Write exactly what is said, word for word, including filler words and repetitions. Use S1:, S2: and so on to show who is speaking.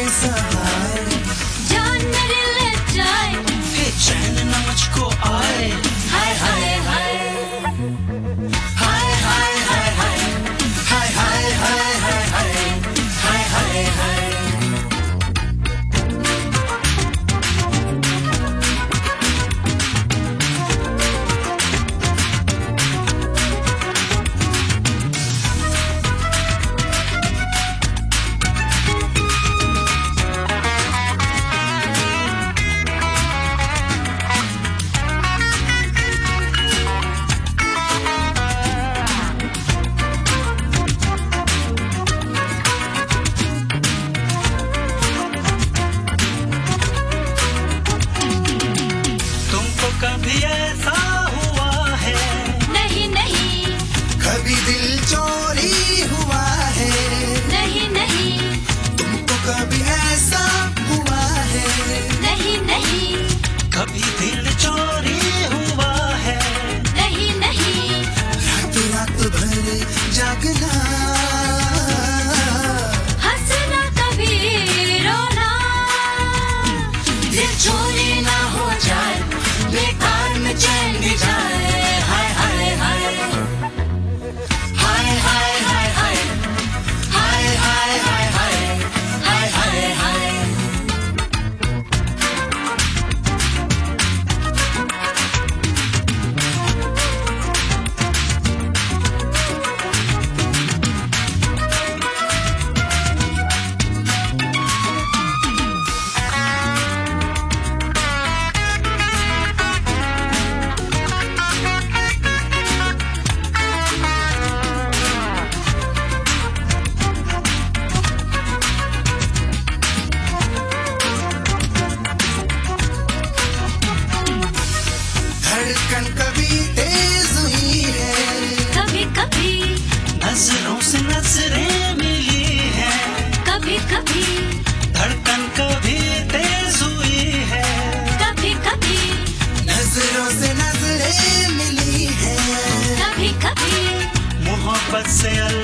S1: सहाय,
S2: जान मेरी ले जाए,
S1: हे चैन न मुझको आए।
S2: हाय हाय हाय
S1: हाय हाय हाय हाय हाय हाय हाय हाय हाय हाय हाय। कभी ऐसा हुआ है?
S2: नहीं नहीं,
S1: कभी दिल चोरी हुआ है?
S2: नहीं नहीं,
S1: तुमको कभी ऐसा हुआ है?
S2: नहीं नहीं,
S1: कभी दिल चोरी हुआ है?
S2: नहीं नहीं,
S1: रात रात भर जागना,
S2: हंसना कभी रोना,
S1: दिल चोरी ना हो जाए, बेकार में चैन भी जाए। हाय हाय हाय हाय हाय हाय हाय हाय हाय हाय हाय हाय हाय। धड़कन कभी तेज हुई है,
S2: कभी कभी,
S1: नजरों से नजरें मिली है,
S2: कभी कभी,
S1: धड़कन कभी तेज हुई है,
S2: कभी कभी,
S1: नजरों से नजरें मिली है,
S2: कभी कभी,
S1: मोहब्बत से